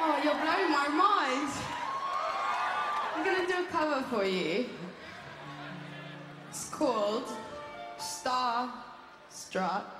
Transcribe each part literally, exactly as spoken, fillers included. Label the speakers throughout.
Speaker 1: Oh, you're blowing my mind. I'm gonna do a cover for you. It's called Star Struck.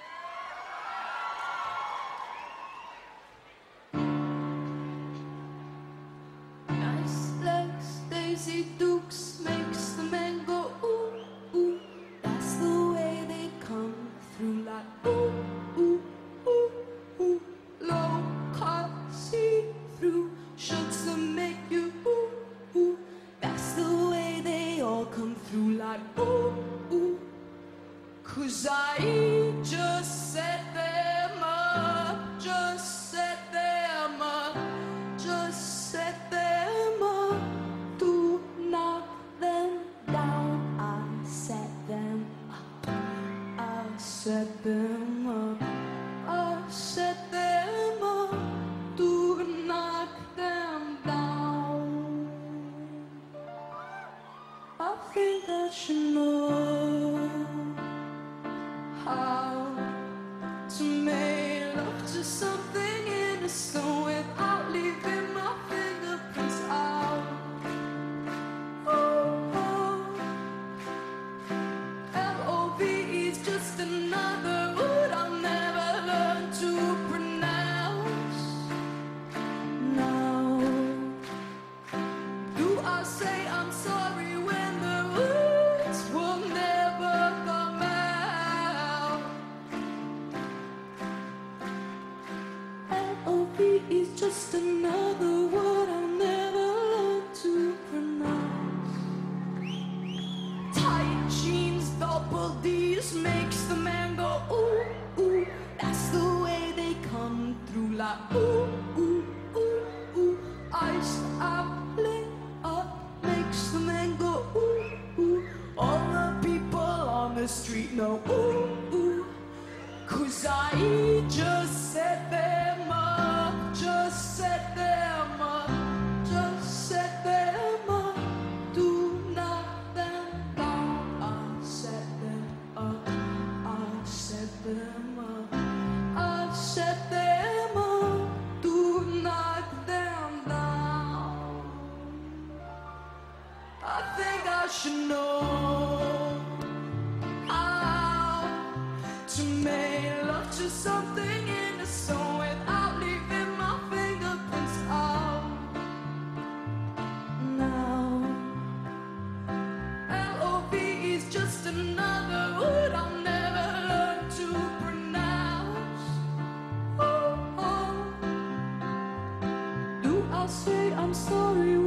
Speaker 1: Nice legs, Daisy Dukes makes the men go ooh, ooh. That's the way they come through, like ooh, ooh, ooh, ooh. Low cut, see through shirts that make you ooh, ooh. That's the way they all come through, like ooh, ooh. 'Cause I just set them up, just set them up, just set them up to knock them down. I set them up, I set them up, I set them up to knock them down. I think I should know how to make love to something innocent without leaving my fingerprints out. Oh, oh. L O V E is just another word I'll never learn to pronounce. Now, do I say I'm sorry when the words will never come out? L O V E is just another word I'll never learn to pronounce. Tight jeans, double D's makes the man go ooh, ooh. That's the way they come through, like ooh, ooh, ooh, ooh. Iced out, lit up, makes the man go ooh, ooh. All the people on the street know ooh, ooh. 'Cause I just set them up, just set them up, just set them up to knock them down. I set them up, I set them up, I set them up to knock them down. I think I should know how to make love to something innocent without leaving my fingerprints out. Now, L O V E is just another word I'll never learn to pronounce. Oh, oh. Do I say I'm sorry